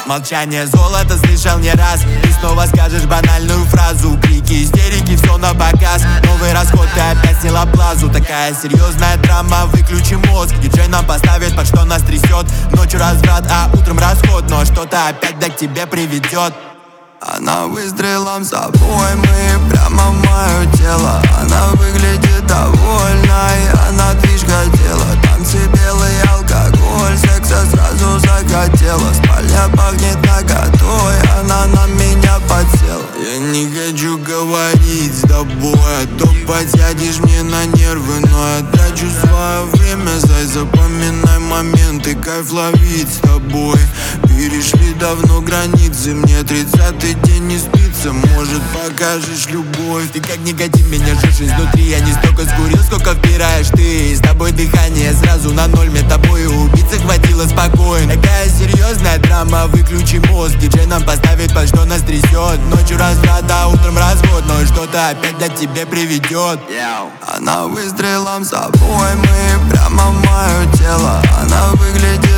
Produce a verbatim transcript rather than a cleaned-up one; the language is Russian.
Молчание золото слышал не раз. Ты снова скажешь банальную фразу. Крики, истерики, все на показ. Новый расход, ты опять сняла плазу. Такая серьезная драма, выключи мозг. Диджей нам поставит, под что нас трясет. Ночью разврат, а утром расход. Но что-то опять да к тебе приведет. Она выстрелом с обоймы прямо в мое тело. Она выглядит довольной, она движ хотела. Танцы, белый алкоголь, секса сразу захотела. Спальня пахнет наготой, она на меня подсела. Я не хочу говорить с тобой, а то подсядешь мне на нервы. Но я трачу свое время, зай, запоминай моменты. Кайф ловить с тобой. Перешли давно границы, мне тридцатый день не спится. Может, покажешь любовь. Ты как никотин, меня жжешь изнутри. Я не столько скурил, сколько впираешь ты. С тобой дыхание сразу на ноль. Мне тобой убиться хватило спокойно. Такая серьезная драма, выключи мозг. Диджей нам поставит, под что нас трясет. Ночью разврат, а утром развод. Но что-то опять до тебе приведет. Она выстрелом с обоймы прямо в мое тело. Она выглядит